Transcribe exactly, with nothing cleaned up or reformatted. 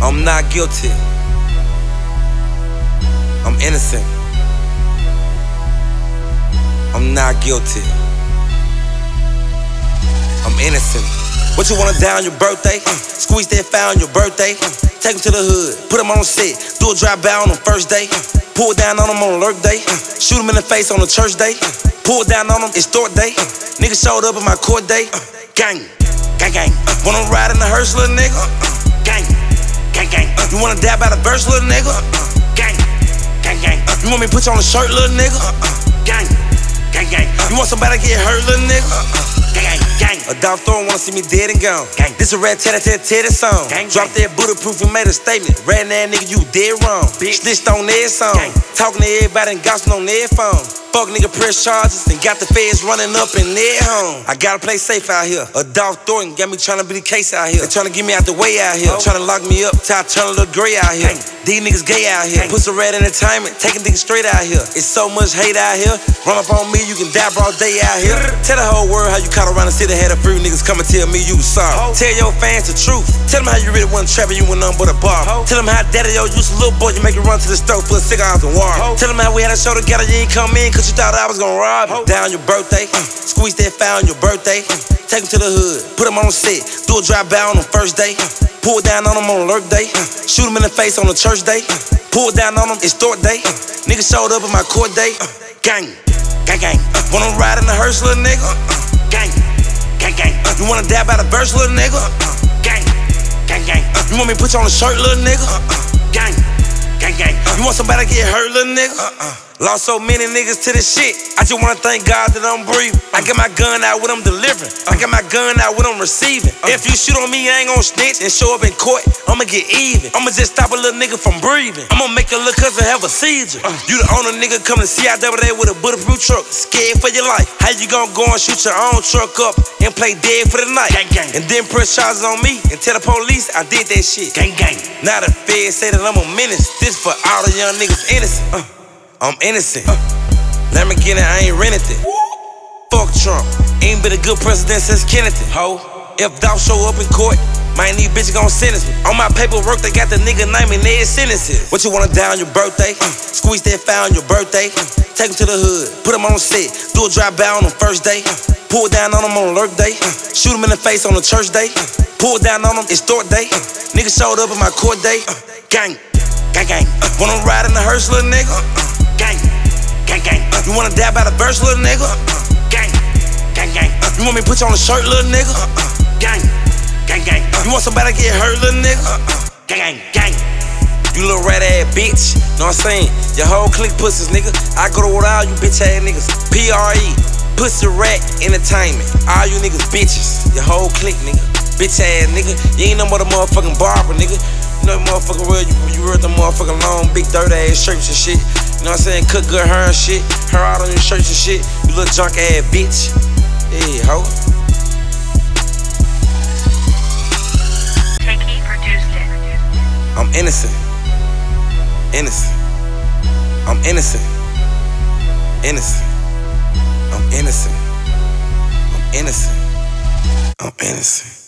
I'm not guilty. I'm innocent. I'm not guilty. I'm innocent. What you wanna die on your birthday? Uh, squeeze that file on your birthday. Uh, take him to the hood, put him on set, do a drive-by on the first day. Uh, pull down on him on alert day. Uh, shoot him in the face on the church day. Uh, pull down on him, it's Thor day. Uh, nigga showed up in my court day. Uh, gang, gang, gang. Uh, wanna ride in the hearse, little nigga? Uh, uh, gang, gang, gang. Uh, you wanna die by the verse, little nigga? Uh, uh, gang, gang, gang. Uh, you want me to put you on the shirt, little nigga? Uh, uh, gang, gang, gang. Uh, you want somebody to get hurt, little nigga? Uh, uh, gang, gang. A dog Thorn wanna see me dead and gone. Gang. This a rat tat tat tat song. Gang, Drop gang. that bulletproof and made a statement. Rat that nigga, you dead wrong. Bitch. Snitched on their song. Gang. Talking to everybody and gossiping on their phone. Fuck nigga press charges and got the feds running up in their home. I gotta play safe out here. A dog Thornton got me tryna be the case out here. They tryna get me out the way out here. Oh. Tryna lock me up till I turn a little gray out here. Gang. These niggas gay out here. Gang. Pussy rat entertainment, taking niggas straight out here. It's so much hate out here. Run up on me, you can die broad day out here. Tell the whole world how you caught around the city, had a few niggas come and tell me you was sorry. Oh. Tell your fans the truth. Tell them how you really wasn't trapping, you went nothing but a bar. Oh. Tell them how daddy yo used a little boy, you make you run to the stove for a cigars and water. Oh. Tell them how we had a show together, you ain't come in cause you thought I was gonna rob you. Oh. Down your birthday, uh, squeeze that file on your birthday. Uh, take him to the hood, put him on set, do a drive-by on the first day. Uh, pull down on him on alert day. Uh, shoot him in the face on the church day. Uh, pull down on him, it's Thor day. Uh, nigga showed up in my court day. Uh, gang, gang, gang. Uh, wanna ride in the hearse, little nigga? Uh, uh, gang, gang, gang. Uh, you wanna die by the verse, little nigga? Uh, uh, gang, gang, gang. Uh, you want me to put you on the shirt, little nigga? Uh, uh, gang, gang, gang. Uh, you want somebody to get hurt, little nigga? Uh, uh. Lost so many niggas to this shit. I just wanna thank God that I'm breathing. I got my gun out when I'm delivering. I got my gun out when I'm receiving. If you shoot on me, I ain't gon' snitch and show up in court. I'ma get even. I'ma just stop a little nigga from breathing. I'ma make a little cousin have a seizure. You the owner nigga come to see I double there with a bulletproof truck. Scared for your life. How you gon' go and shoot your own truck up and play dead for the night? Gang, gang. And then press charges on me and tell the police I did that shit. Gang, gang. Now the feds say that I'm a menace. This for all the young niggas innocent. Uh. I'm innocent. Uh, Let me get it, I ain't rented it. Woo. Fuck Trump, ain't been a good president since Kennedy. Ho, if Dolph show up in court, my these bitches gon' sentence me. On my paperwork, they got the nigga name in their sentences. What you wanna die on your birthday? Uh, squeeze that file on your birthday. Uh, take him to the hood, put him on set, do a drive-by on the first day. Uh, pull down on him on alert day. Uh, shoot him in the face on the church day. Uh, pull down on him, it's Thor day. Uh, nigga showed up in my court day. Uh, gang, gang, gang. Uh, wanna ride in the hearse, little nigga? Uh, uh. Gang, gang, gang. Uh, you wanna die by the verse, little nigga? Uh, uh, gang, gang, gang. Uh, you want me to put you on the shirt, little nigga? Uh, uh, gang, gang, gang. Uh, you want somebody to get hurt, little nigga? Uh, uh, gang, gang. You little rat ass bitch. Know what I'm saying? Your whole clique pussies, nigga. I go to with all you bitch ass niggas. P R E, Pussy Rat Entertainment. All you niggas bitches. Your whole clique, nigga. Bitch ass nigga. You ain't no more the motherfucking barber, nigga. You know the motherfucking real, you, you wear the motherfucking long, big, dirt ass shirts and shit. You know what I'm saying? Cook good hair and shit. Hair out on your shirts and shit. You little junk ass bitch. Hey, ho. Takey produced it. I'm innocent. Innocent. I'm innocent. Innocent. I'm innocent. I'm innocent. I'm innocent.